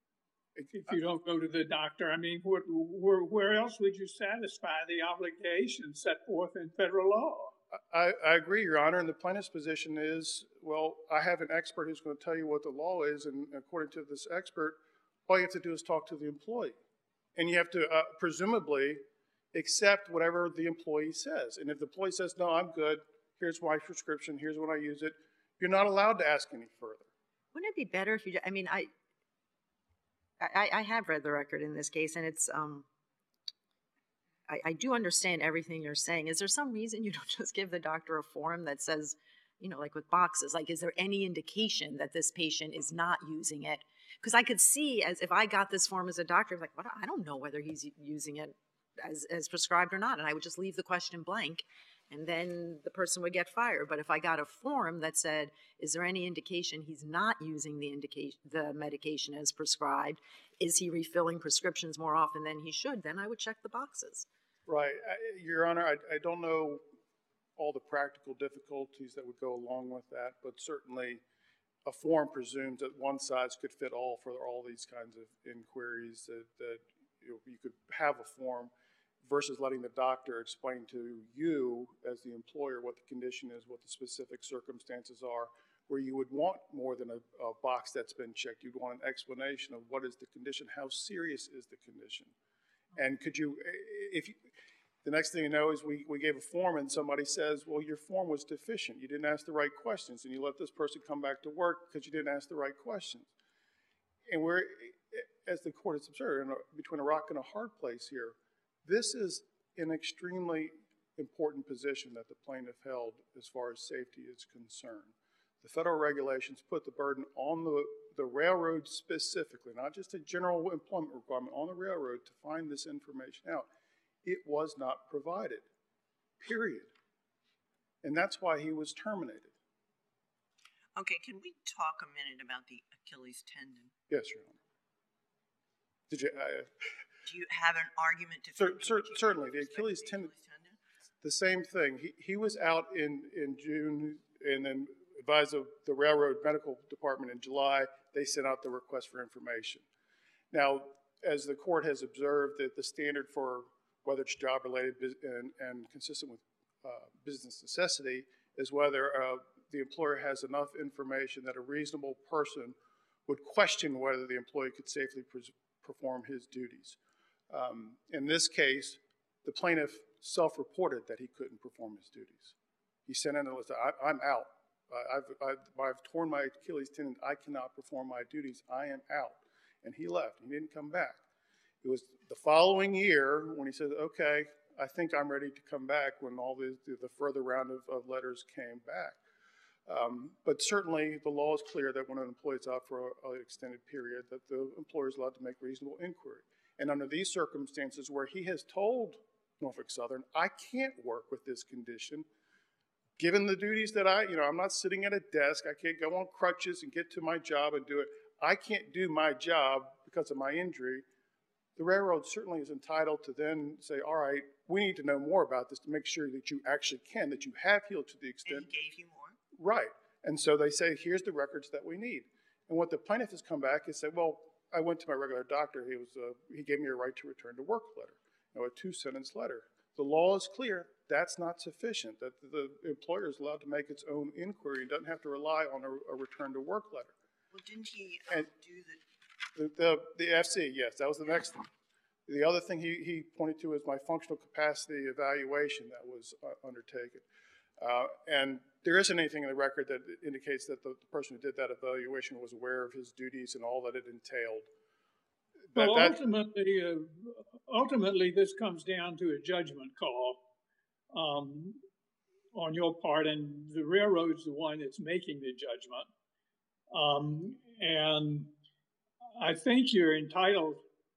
if you don't go to the doctor? I mean, where, where, where else would you satisfy the obligations set forth in federal law? I, I agree, Your Honor, and the plaintiff's position is, well, I have an expert who's going to tell you what the law is, and according to this expert, all you have to do is talk to the employee. And you have to uh, presumably accept whatever the employee says. And if the employee says, no, I'm good, here's my prescription, here's when I use it, you're not allowed to ask any further. Wouldn't it be better if you, I mean, I, I, I have read the record in this case, and it's, um, I, I do understand everything you're saying. Is there some reason you don't just give the doctor a form that says, you know, like with boxes, like, is there any indication that this patient is not using it? Because I could see, as if I got this form as a doctor, like, what, I don't know whether he's using it as, as prescribed or not, and I would just leave the question blank, and then the person would get fired. But if I got a form that said, is there any indication he's not using the indication, the medication as prescribed? Is he refilling prescriptions more often than he should? Then I would check the boxes. Right. I, Your Honor, I, I don't know all the practical difficulties that would go along with that, but certainly a form presumes that one size could fit all for all these kinds of inquiries, that, that you know, you could have a form versus letting the doctor explain to you as the employer what the condition is, what the specific circumstances are, where you would want more than a, a box that's been checked. You'd want an explanation of what is the condition, how serious is the condition. And could you, if you, the next thing you know is we, we gave a form and somebody says, well, your form was deficient. You didn't ask the right questions, and you let this person come back to work because you didn't ask the right questions. And we're, as the court has observed, between a rock and a hard place here. This is an extremely important position that the plaintiff held as far as safety is concerned. The federal regulations put the burden on the, the railroad specifically, not just a general employment requirement, on the railroad to find this information out. It was not provided, period. And that's why he was terminated. Okay, can we talk a minute about the Achilles tendon? Yes, Your Honor. Did you? Uh, Do you have an argument to cer cer certainly, the Achilles tendon, the same thing. He, he was out in, in June and then advised of the railroad medical department in July. They sent out the request for information. Now, as the court has observed, that the standard for whether it's job-related and, and consistent with uh, business necessity is whether uh, the employer has enough information that a reasonable person would question whether the employee could safely perform his duties. Um, in this case, the plaintiff self-reported that he couldn't perform his duties. He sent in a list, I, I'm out. I've, I've, I've torn my Achilles tendon. I cannot perform my duties. I am out. And he left. He didn't come back. It was the following year when he said, okay, I think I'm ready to come back, when all the, the further round of, of letters came back. Um, but certainly the law is clear that when an employee is out for an extended period, that the employer is allowed to make reasonable inquiry. And under these circumstances where he has told Norfolk Southern, I can't work with this condition, given the duties that I, you know, I'm not sitting at a desk, I can't go on crutches and get to my job and do it. I can't do my job because of my injury. The railroad certainly is entitled to then say, all right, we need to know more about this to make sure that you actually can, that you have healed to the extent. And he gave you more? Right. And so they say, here's the records that we need. And what the plaintiff has come back and said, well, I went to my regular doctor. He was, uh, he gave me a right to return to work letter, you know, a two-sentence letter. The law is clear. That's not sufficient, that the employer is allowed to make its own inquiry and doesn't have to rely on a, a return to work letter. Well, didn't he um, do the... The, the... The F C, yes, that was the next thing. The other thing he, he pointed to is my functional capacity evaluation that was uh, undertaken. Uh, and there isn't anything in the record that indicates that the, the person who did that evaluation was aware of his duties and all that it entailed. Well, that, ultimately, uh, ultimately, this comes down to a judgment call um, on your part, and the railroad's the one that's making the judgment. Um, and I think you're entitled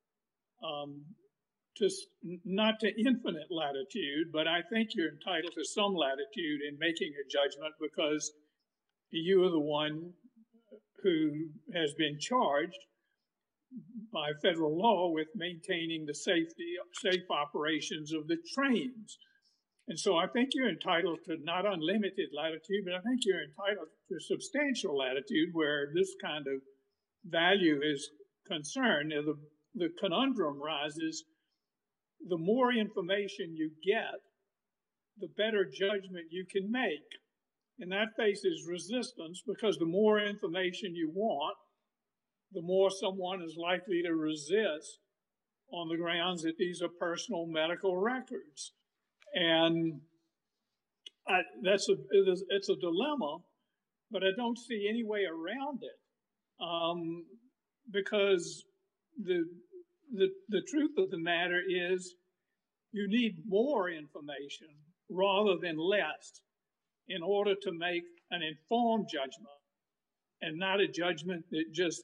um, to not to infinite latitude, but I think you're entitled to some latitude in making a judgment because you are the one who has been charged by federal law with maintaining the safety, safe operations of the trains. And so I think you're entitled to not unlimited latitude, but I think you're entitled to substantial latitude where this kind of value is concerned. The, the conundrum rises, the more information you get, the better judgment you can make. And that faces resistance because the more information you want, the more someone is likely to resist on the grounds that these are personal medical records. And I, that's a, it is, it's a dilemma, but I don't see any way around it um, because the, the, the truth of the matter is you need more information rather than less in order to make an informed judgment and not a judgment that just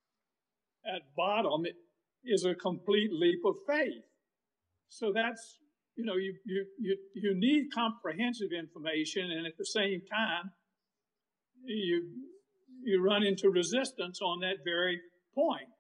at bottom it is a complete leap of faith. So that's, you know, you, you, you, you need comprehensive information, and at the same time, you, you run into resistance on that very point.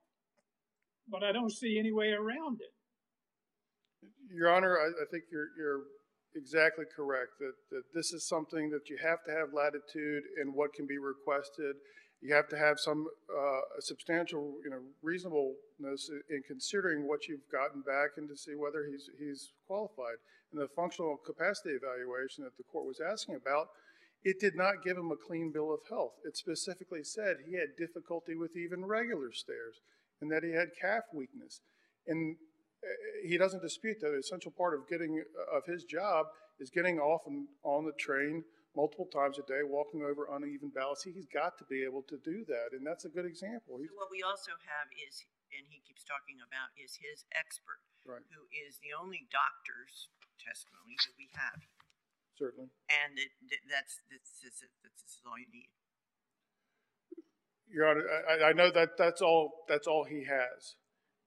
But I don't see any way around it. Your Honor, I, I think you're, you're exactly correct, that, that this is something that you have to have latitude in what can be requested. You have to have some uh, a substantial, you know, reasonableness in considering what you've gotten back and to see whether he's he's qualified. And the functional capacity evaluation that the court was asking about, it did not give him a clean bill of health. It specifically said he had difficulty with even regular stairs and that he had calf weakness. And he doesn't dispute that an essential part of getting of his job is getting off and on the train multiple times a day, walking over uneven balance. He's got to be able to do that, and that's a good example. He's, what we also have is, and he keeps talking about, is his expert, right. who is the only doctor's testimony that we have. Certainly. And it, that's, that's, that's, that's, that's all you need. Your Honor, I, I know that that's all, that's all he has.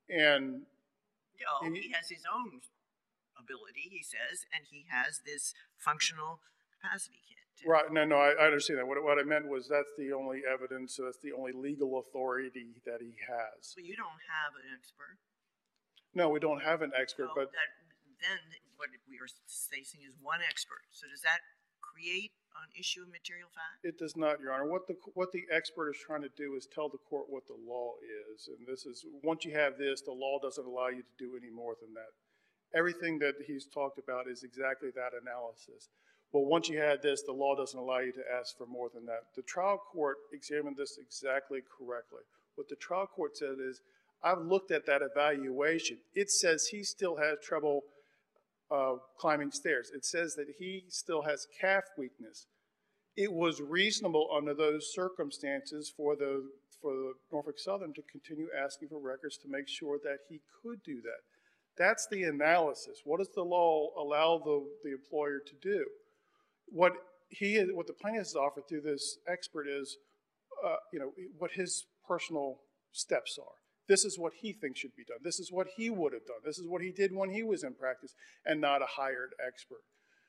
And no, he, he has his own ability, he says, and he has this functional capacity kit. Right, no, no, I, I understand that. What, what I meant was that's the only evidence, so that's the only legal authority that he has. But you don't have an expert. No, we don't have an expert, so but... That, then what we are facing is one expert. So does that create an issue of material fact? It does not, Your Honor. What the, what the expert is trying to do is tell the court what the law is. And this is, once you have this, the law doesn't allow you to do any more than that. Everything that he's talked about is exactly that analysis. Well, once you had this, the law doesn't allow you to ask for more than that. The trial court examined this exactly correctly. What the trial court said is, I've looked at that evaluation. It says he still has trouble uh, climbing stairs. It says that he still has calf weakness. It was reasonable under those circumstances for the, for the Norfolk Southern to continue asking for records to make sure that he could do that. That's the analysis. What does the law allow the, the employer to do? What he is, what the plaintiff has offered through this expert is, uh, you know, what his personal steps are. This is what he thinks should be done. This is what he would have done. This is what he did when he was in practice, and not a hired expert.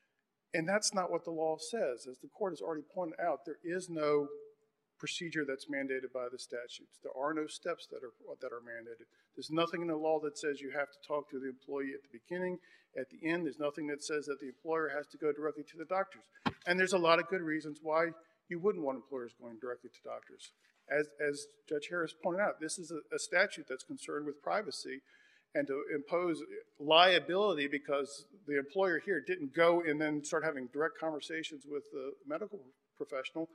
And that's not what the law says. As the court has already pointed out, there is no procedure that's mandated by the statutes. There are no steps that are that are mandated. There's nothing in the law that says you have to talk to the employee at the beginning, at the end. There's nothing that says that the employer has to go directly to the doctors. And there's a lot of good reasons why you wouldn't want employers going directly to doctors. As, as Judge Harris pointed out, this is a, a statute that's concerned with privacy, and to impose liability because the employer here didn't go and then start having direct conversations with the medical professional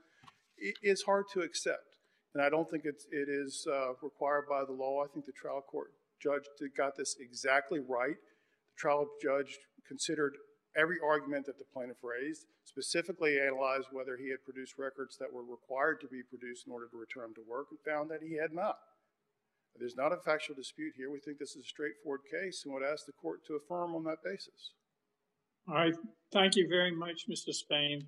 is hard to accept. And I don't think it's, it is uh, required by the law. I think the trial court judge got this exactly right. The trial judge considered every argument that the plaintiff raised, specifically analyzed whether he had produced records that were required to be produced in order to return to work, and found that he had not. There's not a factual dispute here. We think this is a straightforward case and would ask the court to affirm on that basis. All right. Thank you very much, Mister Spain.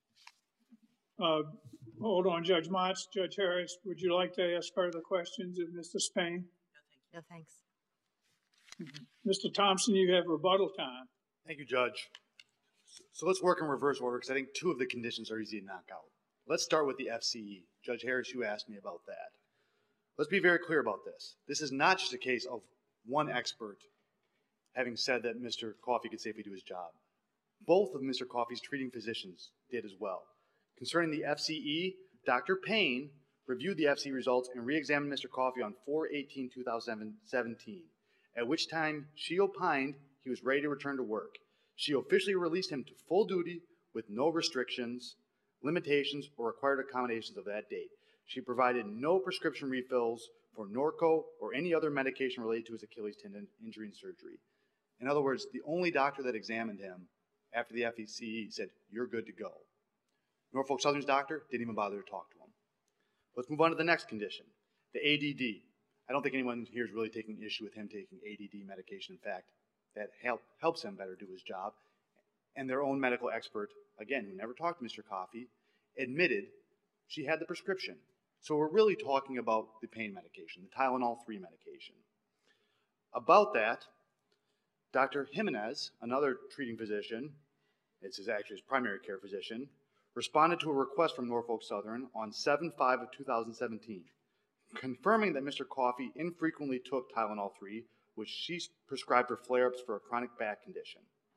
Uh, hold on, Judge Motz. Judge Harris, would you like to ask further questions of Mister Spain? No, thanks. Mm-hmm. Mister Thompson, you have rebuttal time. Thank you, Judge. So let's work in reverse order because I think two of the conditions are easy to knock out. Let's start with the F C E. Judge Harris, you asked me about that. Let's be very clear about this. This is not just a case of one expert having said that Mister Coffey could safely do his job. Both of Mister Coffey's treating physicians did as well. Concerning the F C E, Doctor Payne reviewed the F C E results and re-examined Mister Coffey on four eighteen two thousand seventeen, at which time she opined he was ready to return to work. She officially released him to full duty with no restrictions, limitations, or required accommodations of that date. She provided no prescription refills for Norco or any other medication related to his Achilles tendon injury and surgery. In other words, the only doctor that examined him after the F C E said, "You're good to go." Norfolk Southern's doctor didn't even bother to talk to him. Let's move on to the next condition, the A D D. I don't think anyone here is really taking issue with him taking A D D medication. In fact, that help, helps him better do his job. And their own medical expert, again, who never talked to Mister Coffey, admitted she had the prescription. So we're really talking about the pain medication, the Tylenol three medication. About that, Doctor Jimenez, another treating physician, it's his, actually his primary care physician, responded to a request from Norfolk Southern on seven five of two thousand seventeen, confirming that Mister Coffey infrequently took Tylenol three, which she prescribed for flare-ups for a chronic back condition.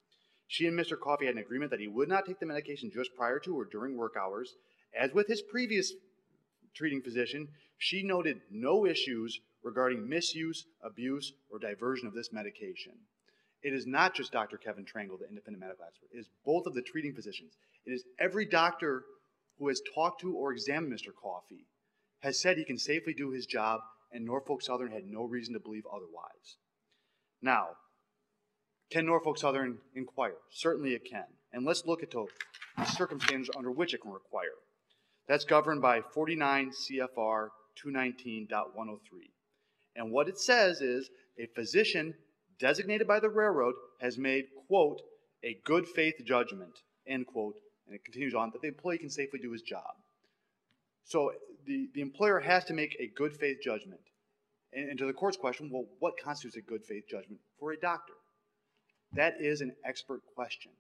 She and Mister Coffey had an agreement that he would not take the medication just prior to or during work hours. As with his previous treating physician, she noted no issues regarding misuse, abuse, or diversion of this medication. It is not just Doctor Kevin Trangle, the independent medical expert. It is both of the treating physicians. It is every doctor who has talked to or examined Mister Coffey has said he can safely do his job, and Norfolk Southern had no reason to believe otherwise. Now, can Norfolk Southern inquire? Certainly it can. And let's look at the circumstances under which it can require. That's governed by forty-nine C F R two nineteen point one oh three. And what it says is a physician designated by the railroad has made, quote, a good faith judgment, end quote, and it continues on, that the employee can safely do his job. So the, the employer has to make a good faith judgment. And, and to the court's question, well, what constitutes a good faith judgment for a doctor? That is an expert question.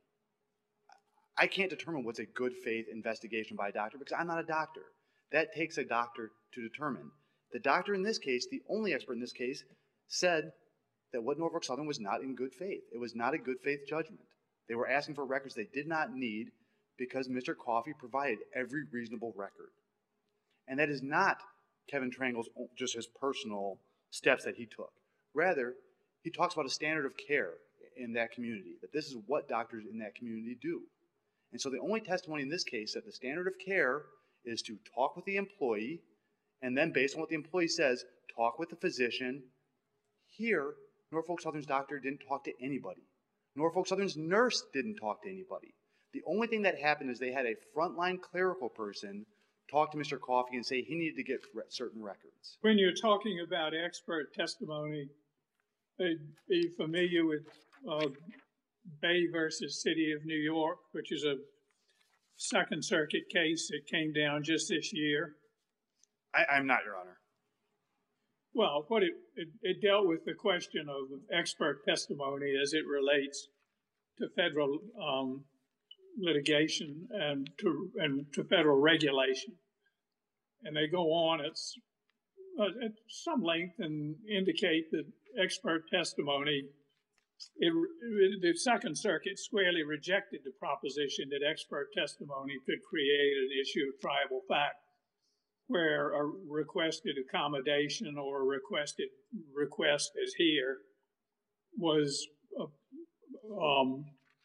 I can't determine what's a good faith investigation by a doctor because I'm not a doctor. That takes a doctor to determine. The doctor in this case, the only expert in this case, said that what Norfolk Southern was not in good faith. It was not a good faith judgment. They were asking for records they did not need because Mister Coffey provided every reasonable record. And that is not Kevin Trangle's, just his personal steps that he took. Rather, he talks about a standard of care in that community, that this is what doctors in that community do. And so the only testimony in this case that the standard of care is to talk with the employee, and then based on what the employee says, talk with the physician. Here, Norfolk Southern's doctor didn't talk to anybody. Norfolk Southern's nurse didn't talk to anybody. The only thing that happened is they had a frontline clerical person talk to Mister Coffey and say he needed to get re- certain records. When you're talking about expert testimony, are you familiar with uh, Bay versus City of New York, which is a Second Circuit case that came down just this year? I, I'm not, Your Honor. Well, what it, it, it dealt with the question of expert testimony as it relates to federal um, litigation and to and to federal regulation, and they go on at, uh, at some length and indicate that expert testimony. It, it, the Second Circuit squarely rejected the proposition that expert testimony could create an issue of tribal fact, where a requested accommodation or a requested request, as here, was uh, um,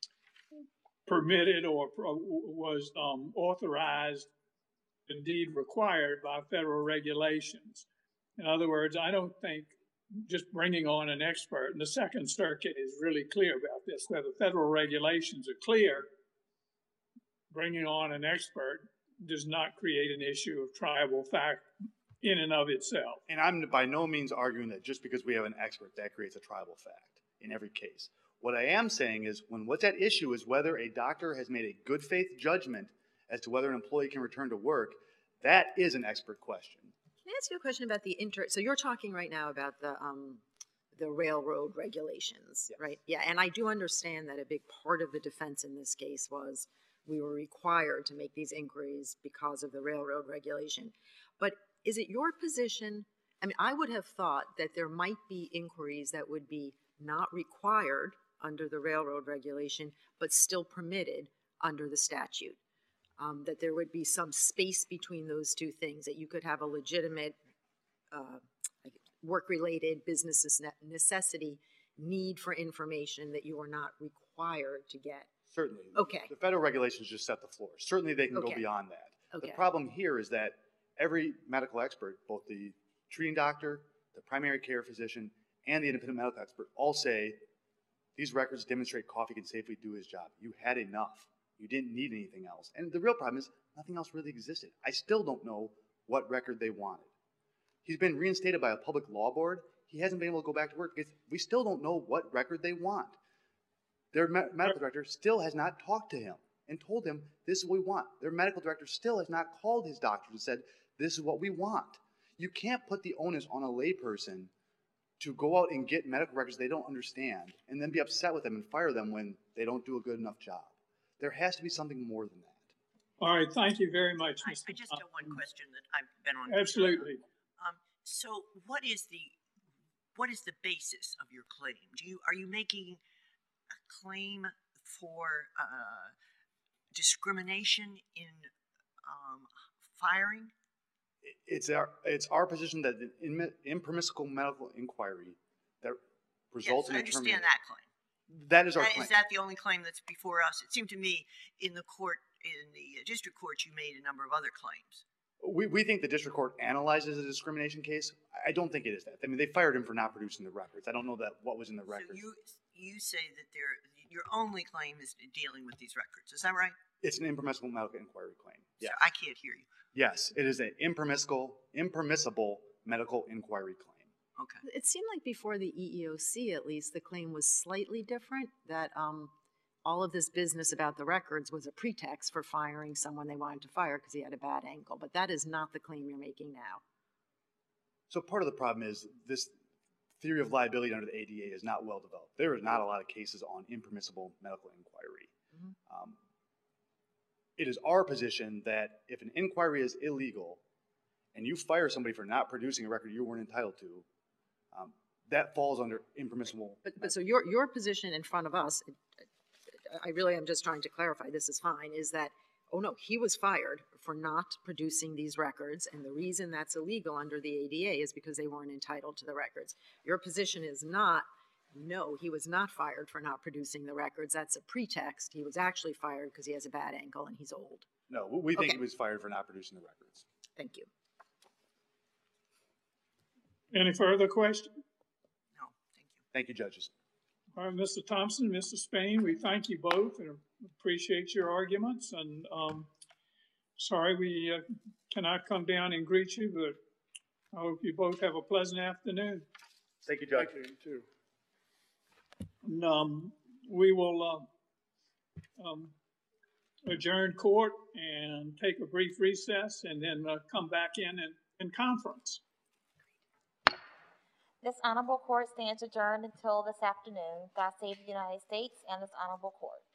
permitted or pro- was um, authorized, indeed required by federal regulations. In other words, I don't think just bringing on an expert, and the Second Circuit is really clear about this, where the federal regulations are clear, bringing on an expert does not create an issue of tribal fact in and of itself. And I'm by no means arguing that just because we have an expert, that creates a tribal fact in every case. What I am saying is when what's at issue is whether a doctor has made a good faith judgment as to whether an employee can return to work, that is an expert question. Can I ask you a question about the inter? So you're talking right now about the um, the railroad regulations, Yes. right? Yeah, and I do understand that a big part of the defense in this case was we were required to make these inquiries because of the railroad regulation. But is it your position? I mean, I would have thought that there might be inquiries that would be not required under the railroad regulation, but still permitted under the statute. Um, that there would be some space between those two things, that you could have a legitimate uh, like work-related business necessity need for information that you are not required to get. Certainly. Okay. The federal regulations just set the floor. Certainly they can Okay. go beyond that. Okay. The problem here is that every medical expert, both the treating doctor, the primary care physician, and the independent medical expert all say these records demonstrate Coffey can safely do his job. You had enough. You didn't need anything else. And the real problem is nothing else really existed. I still don't know what record they wanted. He's been reinstated by a public law board. He hasn't been able to go back to work because we still don't know what record they want. Their me- medical director still has not talked to him and told him this is what we want. Their medical director still has not called his doctor and said this is what we want. You can't put the onus on a layperson to go out and get medical records they don't understand and then be upset with them and fire them when they don't do a good enough job. There has to be something more than that. All right, thank you very much, I, Mister I just have one question that I've been on. Absolutely. Um, so what is the what is the basis of your claim? Do you are you making a claim for uh, discrimination in um, firing? It's our, it's our position that the im- impermissible medical inquiry that results Yes, I in a understand termination. that claim. That is our That, claim. is that the only claim that's before us? It seemed to me in the court, in the district court, you made a number of other claims. We, we think the district court analyzes a discrimination case. I don't think it is that. I mean, they fired him for not producing the records. I don't know that what was in the records. So you you say that there your only claim is dealing with these records. Is that right? It's an impermissible medical inquiry claim. Yes. So I can't hear you. Yes, it is an impermissible, impermissible medical inquiry claim. Okay. It seemed like before the E E O C, at least, the claim was slightly different, that um, all of this business about the records was a pretext for firing someone they wanted to fire because he had a bad ankle. But that is not the claim you're making now. So part of the problem is this theory of liability under the A D A is not well developed. There is not a lot of cases on impermissible medical inquiry. Mm-hmm. Um, it is our position that if an inquiry is illegal and you fire somebody for not producing a record you weren't entitled to, um, that falls under impermissible. But, but so your, your position in front of us, I really am just trying to clarify, this is fine, is that, oh no, he was fired for not producing these records, and the reason that's illegal under the A D A is because they weren't entitled to the records. Your position is not, no, he was not fired for not producing the records. That's a pretext. He was actually fired because he has a bad ankle and he's old. No, we think Okay. he was fired for not producing the records. Thank you. Any further questions? No, thank you. Thank you, judges. All right, Mister Thompson, Mister Spain, we thank you both and appreciate your arguments. And um, sorry we uh, cannot come down and greet you, but I hope you both have a pleasant afternoon. Thank you, Judge. Thank you, too. And, um, we will uh, um, adjourn court and take a brief recess and then uh, come back in and, in conference. This honorable court stands adjourned until this afternoon. God save the United States and this honorable court.